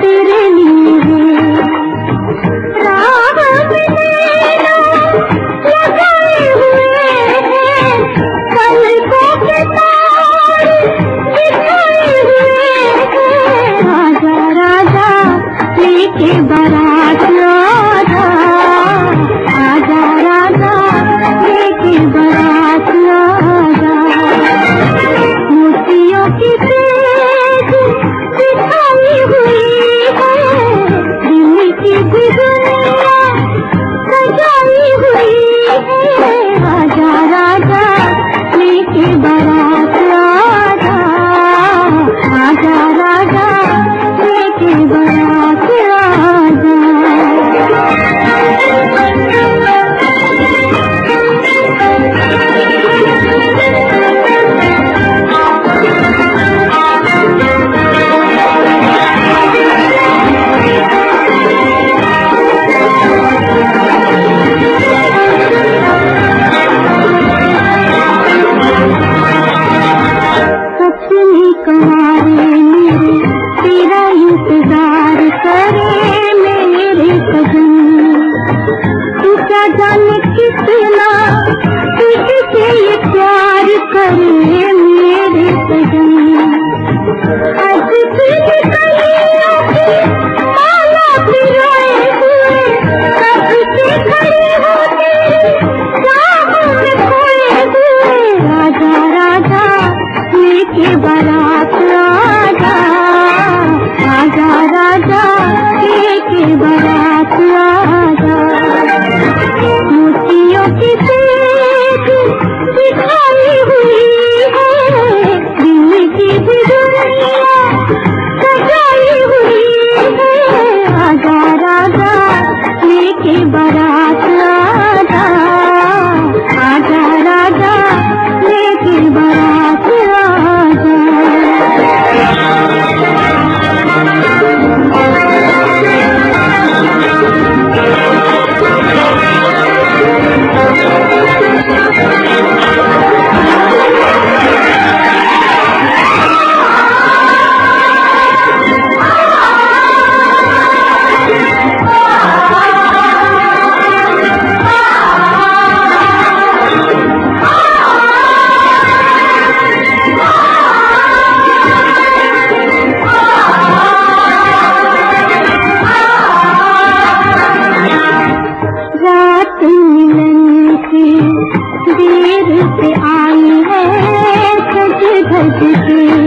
तेरे लिए राह में नैना लगाए हुए हैं, पलकों के तार बिछाए हुए हैं। राजा राजा लेके बारात आजा, आजा राजा लेके बारात आजा। मोतियों की तेज दिखाई हुई है, दिल की गुजरिया सजाई हुई है। राजा राजा लेके बारात आजा, आजा राजा लेके बारात आजा। सपने कवारे मेरे तेरा इंतजार करे मेरे सजन, तू क्या जाने कितना तुझसे ये प्यार करे मेरे सजन। आज तुझे कलियों की माला पिरोए हुए, कब से खड़ी हो तेरी राहों में खोए हुए। राजा राजा लेके बारात आजा, आजा राजा लेके बारात आजा। मोतियों की तेज दिखाई हुई है, दिल की गुजरिया सजाई हुई है। आजा राजा लेके बारात आजा, आजा राजा लेके बारात आजा। रात मिलन की देर से आई है, सज धज के